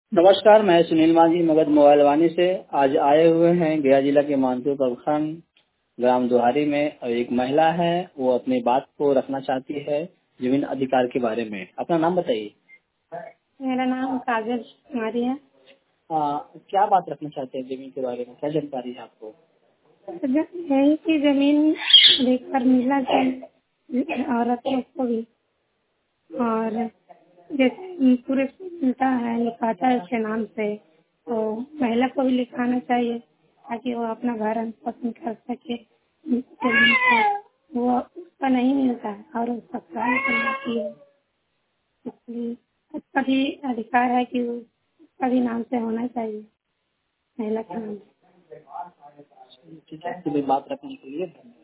नमस्कार, मैं सुनील मांझी मगध मोबाइल वाणी से आज आए हुए हैं गया जिला के मानपुर प्रखंड ग्राम दुहारी में। और एक महिला है, वो अपनी बात को रखना चाहती है जमीन अधिकार के बारे में। अपना नाम बताइए। मेरा नाम काजल कुमारी है। क्या बात रखना चाहते हैं जमीन के बारे में, क्या जानकारी है आपको? यही की जमीन अधिकार मिलना चाहिए औरतों को भी, और जैसे पूरे मिलता है लिखाता है उसके नाम से, तो महिला को भी लिखाना चाहिए ताकि वो अपना भरण पोषण कर सके। जमीन का वो उसका नहीं मिलता है और उसका कार्य करती है, इसलिए उसका भी अधिकार है कि उसका भी नाम से होना चाहिए, महिला के नाम से। ठीक है, आपकी बात रखने के लिए धन्यवाद।